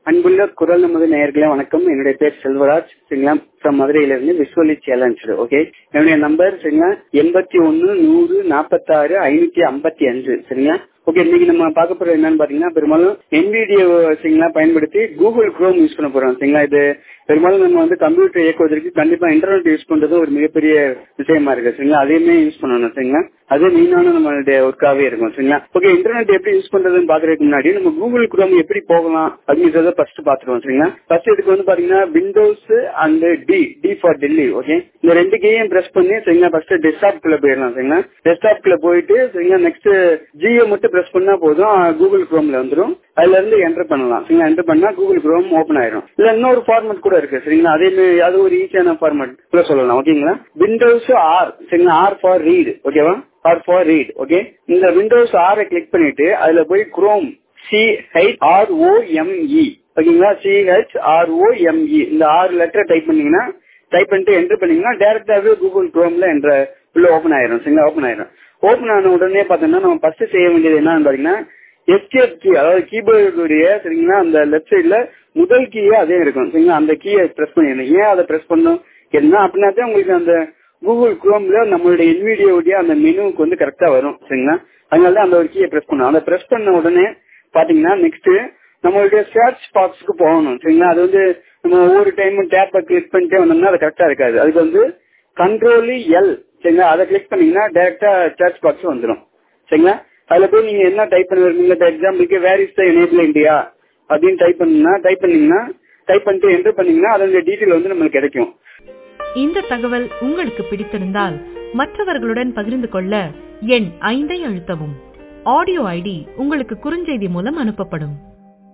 அன்புள்ள குரல் நமது நேயர்களே வணக்கம். என்னுடைய பேர் செல்வராஜ் சரிங்களா, ஃப்ரம் மதுரையிலிருந்து விஷுவலி சேலஞ்சு. ஓகே, என்னுடைய நம்பர் சரிங்களா 81-100-46-555 சரிங்களா. ஓகே, இன்னைக்கு நம்ம பார்க்க போறது என்னன்னு பாத்தீங்கன்னா, பெரும்பாலும் NVIDIA சரிங்களா பயன்படுத்தி கூகுள் குரோம் யூஸ் பண்ண போறோம் சரிங்களா. இது பெரும்பாலும் நம்ம வந்து கம்ப்யூட்டர் இயக்குவதற்கு கண்டிப்பா இன்டர்நெட் யூஸ் பண்றது ஒரு மிகப்பெரிய விஷயமா இருக்கு சரிங்களா. அதையுமே யூஸ் பண்ணணும் சரிங்களா. அது மெயினான நம்மளுடைய ஒர்க்காவே இருக்கும் சரிங்களா. ஓகே, இன்டர்நெட் எப்படி யூஸ் பண்றதுன்னு பாக்குறதுக்கு முன்னாடி நம்ம கூகுள் குரோம் எப்படி போகலாம் அப்படின்றத ஃபர்ஸ்ட் பாத்துருவோம் சரிங்களா. ஃபர்ஸ்ட் இதுக்கு வந்து பாத்தீங்கன்னா Windows and D for Delhi. Okay, இந்த ரெண்டு கீயும் பிரஸ் பண்ணி சரிங்களா ஃபர்ஸ்ட் டெஸ்க்டாப் குள்ள போயிடலாம் சரிங்களா. டெஸ்க்டாப் குள்ள போயிட்டு சரிங்களா நெக்ஸ்ட் ஜியோ மட்டும் பிரஸ் பண்ணா போதும், கூகுள் குரோம்ல வந்துடும். அதுல இருந்து என்டர் பண்ணலாம் சரிங்களா. என்டர் பண்ணா கூகுள் குரோம் ஓபன் ஆயிரும். இல்ல இன்னொரு ஃபார்மட் கூட இருக்கு சரிங்களா. அதே அது ஒரு ஈஸியான ஃபார்மட் கூட சொல்லலாம். ஓகேங்களா, விண்டோஸ் ஆர் சரிங்களா, ஆர் ஃபார் ரீட். ஓகேவா, ஆர் ஃபார் ரீட். ஓகே, இந்த விண்டோஸ் ஆரை கிளிக் பண்ணிட்டு அதுல போய் குரோம் CHROME ஓகேங்களா, CHROME இந்த 6 லெட்டர் டைப் பண்ணிட்டு என்டர் பண்ணீங்கன்னா டைரக்டாவே கூகுள் குரோம்ல என்ற உள்ள ஓபன் ஆயிரும் சரிங்களா. ஓபன் ஆயிரும். ஓபன் ஆன உடனே பாத்தீங்கன்னா நம்ம ஃபர்ஸ்ட் செய்ய வேண்டியது என்னன்னு பாத்தீங்கன்னா எஸ்கேப் கீ, அதாவது கீபோர்டுடைய சரிங்களா அந்த லெஃப்ட் சைட்ல முதல் கீயே அதே இருக்கும் சரிங்களா. அந்த கீயை பிரஸ் பண்ணிடணும். ஏன் அதை பிரஸ் பண்ணணும் என்ன அப்படின்னா தான் உங்களுக்கு அந்த கூகுள் குரோம்ல நம்மளுடைய NVIDIA அந்த மெனுவுக்கு வந்து கரெக்டா வரும் சரிங்களா. அதனாலதான் அந்த ஒரு கீயை பிரஸ் பண்ணணும். அதை பிரஸ் பண்ண உடனே பாத்தீங்கன்னா நெக்ஸ்ட் நம்மளுடைய சர்ச் பாக்ஸ்க்கு போகணும் சரிங்களா. அது வந்து நம்ம ஒவ்வொரு டைமும் டேப்பை கிளிக் பண்ணிட்டே வந்தோம்னா அது கரெக்டா இருக்காது. அதுக்கு வந்து Ctrl+L சரிங்களா, அதை கிளிக் பண்ணீங்கன்னா டைரக்டா சர்ச் பாக்ஸ் வந்துடும் சரிங்களா. அதுல போய் நீங்க என்ன டைப் பண்ணுவீங்க, எக்ஸாம்பிளுக்கு where is the enable India அப்படின்னு டைப் பண்ணிட்டு என்டர் பண்ணீங்கன்னா அதோட டீட்டெயில் வந்து நம்மளுக்கு கிடைக்கும். இந்த தகவல் உங்களுக்கு பிடித்திருந்தால் மற்றவர்களுடன் பகிர்ந்து கொள்ள எண் 5 அழுத்தவும். ஆடியோ ஐடி உங்களுக்கு குறுஞ்செய்தி மூலம் அனுப்பப்படும்.